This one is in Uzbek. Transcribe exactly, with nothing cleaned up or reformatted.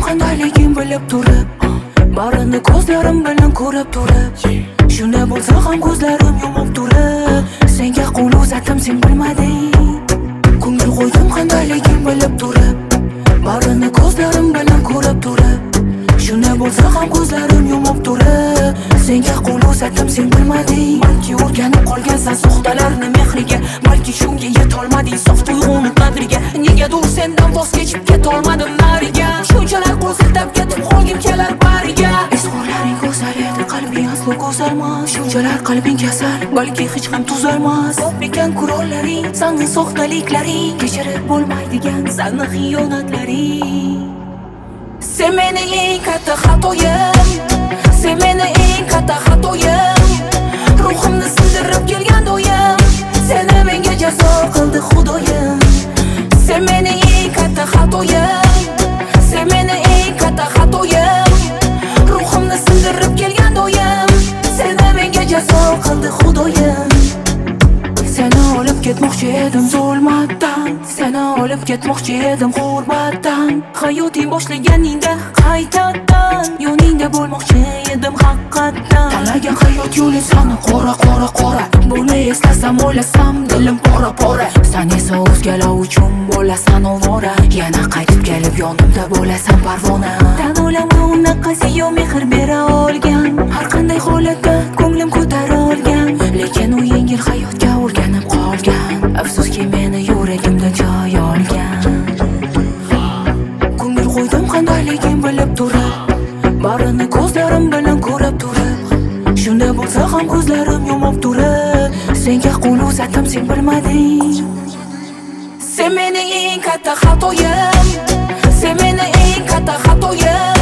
qandayligin bilib turib, barini ko'zlarim bilan ko'rib turib, shunday bo'lsa ham ko'zlarim yumib turib, senga qo'l uzatdim sen bilmading. Ko'ngil qo'ydim qandayligin bilib turib, barini ko'zlarim bilan ko'rib turib, shunday bo'lsa ham ko'zlarim yumib turib, senga qo'l uzatdim sen bilmading. Balki o'rganib qolgansan soxtalarni mehriga, balki shunga yetolmading sof tuyg'uni qadriga. Negadir sendan voz kechib ketolmadim nariga, shunchalar qo'l siltab ketib qolgim kelar bariga. Izhorlaring go'zal edi, qalbing aslo go'zalmas, shunchalar qalbing kasal, balki hech ham tuzalmas. Ko'p ekan qurollaring, sani soxtaliklaring, kechirib bo'lmaydigan sani xiyonatlaring. Sen meni eng katta xatoyim, sen meni eng katta xatoyim, ruhimni sindirib kelgan do'yim, seni menga jazo qildi xudoyim. Sen meni eng katta xatoyim, sen meni eng katta xatoyim, ruhimni sindirib kelgan do'yim, seni menga jazo qildi xudoyim. Seni olib ketmoqchi edim zulmatdan, seni olib ketmoqchi edim g'urbatdan, hayoting boshlaganingda qaytadan, yoningda bo'lmoqchi edim haqiqatdan. Tanlagan hayot yo'li sani qora qora qora, buni eslasam o'ylasam dilim pora pora. Sen esa o'zgalar uchun bo'lasan ovora, yana qaytib kelib yonimda bo'lasan parvona. Tan olamni unaqasi yo mehr bera olgan, har qanday holatda ko'nglim ko'tara olgan, lekin u yengil hayotga o'rganib qolgan. Afsuski meni yuragimdan joy olgan. Ko'ngil qo'ydim qandayligin bilib turib, barini ko'zlarim bilan ko'rib turib, shunday bo'lsa ham ko'zlarim yumib turib, senga qo'l uzatdim sen bilmading. Sen meni eng katta xatoyim, sen meni eng katta xatoyim,